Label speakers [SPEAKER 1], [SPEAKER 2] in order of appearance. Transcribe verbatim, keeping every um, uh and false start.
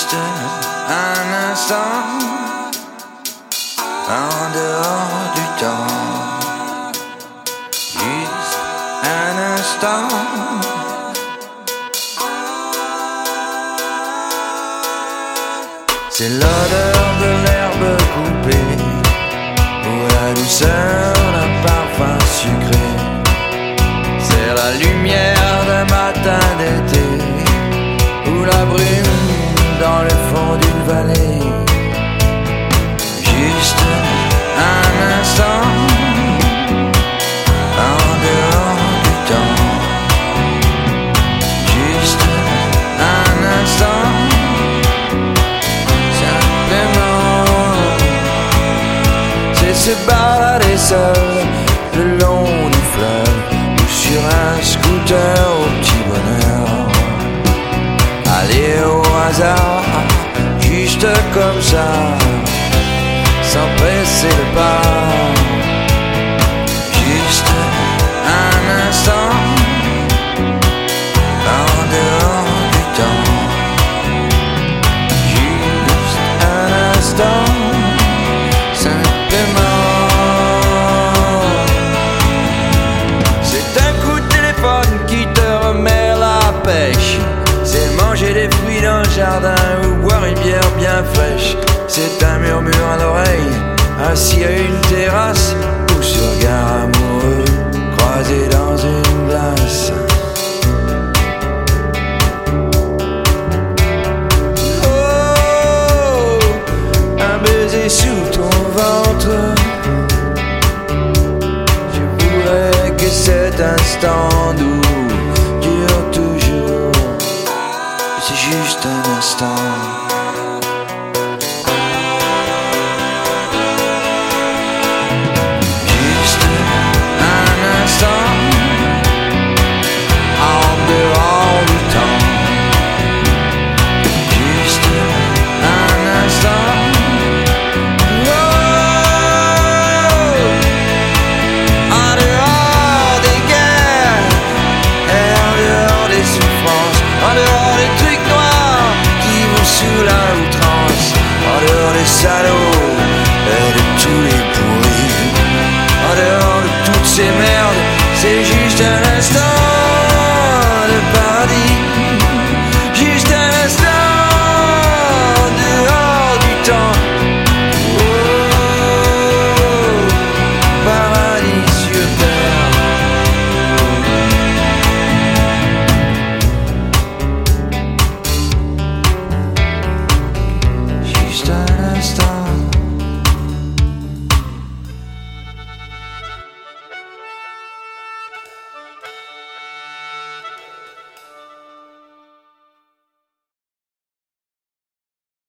[SPEAKER 1] Juste un instant en dehors du temps. Juste un instant. C'est l'odeur de l'herbe coupée, ou la douceur d'un parfum sucré. C'est la lumière d'un matin d'été, ou la brume dans le fond d'une vallée. Juste un instant en dehors du temps. Juste un instant. C'est se balader seul le long du fleuve ou sur un scooter au petit bonheur. Aller au hasard, juste comme ça, sans presser le pas. Juste un instant en dehors du temps. Juste un instant. C'est manger des fruits dans le jardin ou boire une bière bien fraîche. C'est un murmure à l'oreille, assis à une terrasse ou ce regard amoureux croisé dans une glace. Oh, un baiser sous ton ventre. Je voudrais que cet instant doux dure toujours. C'est juste un instant. Juste un instant en dehors du temps. Juste un instant. Oh, en dehors des guerres et en dehors des souffrances, en dehors des trucs sous la outrance, en dehors des salauds et de tous les bruits, en dehors de toutes ces merdes.